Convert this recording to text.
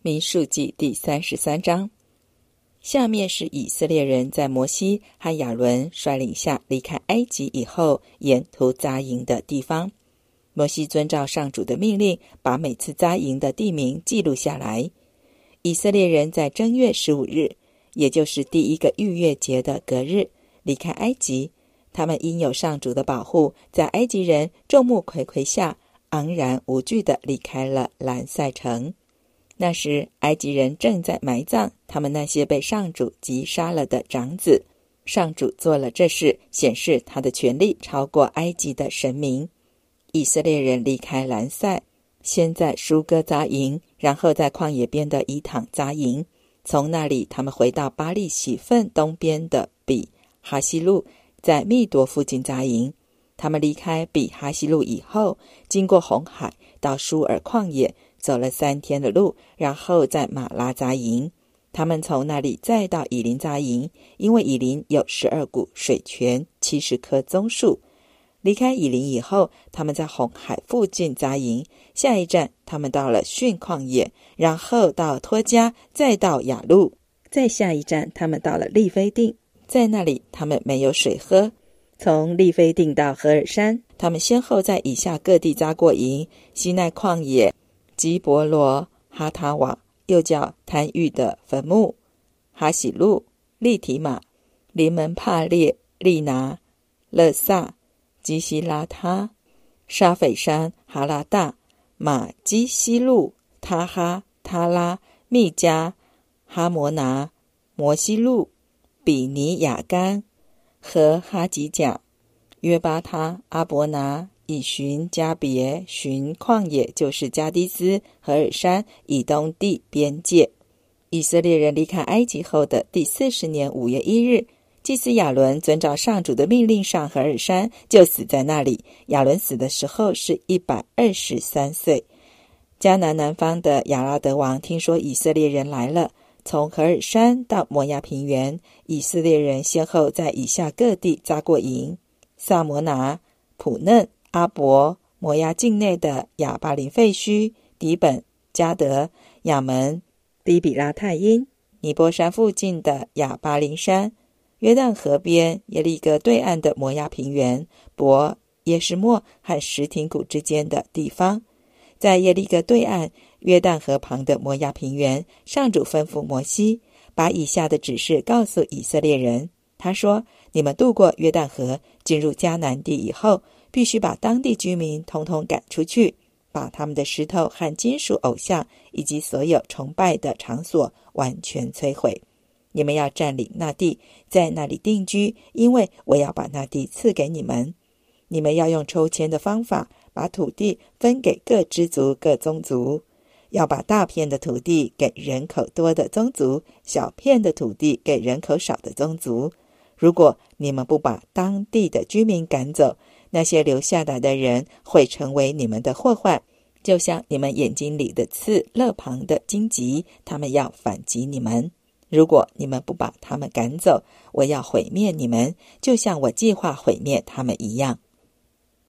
民数记第33章。下面是以色列人在摩西和亚伦率领下离开埃及以后沿途扎营的地方。摩西遵照上主的命令，把每次扎营的地名记录下来。以色列人在正月15日，也就是第一个逾越节的隔日，离开埃及。他们因有上主的保护，在埃及人众目睽睽下，昂然无惧地离开了兰塞城。那时埃及人正在埋葬他们那些被上主击杀了的长子。上主做了这事，显示他的权力超过埃及的神明。以色列人离开兰塞，先在舒哥扎营，然后在旷野边的以坦扎营。从那里他们回到巴力洗分东边的比哈西路，在密夺附近扎营。他们离开比哈西路以后，经过红海到舒尔旷野，走了3天的路，然后在马拉扎营。他们从那里再到以琳扎营，因为以琳有12股水泉，70棵棕树。离开以琳以后，他们在红海附近扎营。下一站他们到了逊旷野，然后到托加，再到雅路。再下一站他们到了利非定，在那里他们没有水喝。从利非定到何尔山，他们先后在以下各地扎过营：西奈旷野、基伯罗、哈塔瓦，又叫贪欲的坟墓、哈喜路、利提马、临门帕列、利拿、勒萨、基西拉他、沙斐山、哈拉大、马基西路、他哈、他拉、密加、哈摩拿、摩西路、比尼雅干和哈吉甲、约巴他、阿伯拿、以寻、加别、寻旷野，就是加迪斯、何尔山以东地边界。以色列人离开埃及后的第40年5月1日，祭司亚伦遵照上主的命令上何尔山，就死在那里。亚伦死的时候是123岁。迦南南方的亚拉德王听说以色列人来了，从何尔山到摩押平原，以色列人先后在以下各地扎过营：萨摩拿、普嫩、阿伯、摩押境内的亚巴林废墟、底本、加德、亚门、低比拉太因、尼波山附近的亚巴林山、约旦河边耶利哥对岸的摩押平原、伯、耶什末和什廷谷之间的地方。在耶利哥对岸约旦河旁的摩押平原，上主吩咐摩西，把以下的指示告诉以色列人。他说：你们渡过约旦河，进入迦南地以后，必须把当地居民统统赶出去，把他们的石头和金属偶像以及所有崇拜的场所完全摧毁。你们要占领那地，在那里定居，因为我要把那地赐给你们。你们要用抽签的方法，把土地分给各支族各宗族，要把大片的土地给人口多的宗族，小片的土地给人口少的宗族。如果你们不把当地的居民赶走，那些留下来的人会成为你们的祸患，就像你们眼睛里的刺肋旁的荆棘，他们要反击你们。如果你们不把他们赶走，我要毁灭你们，就像我计划毁灭他们一样。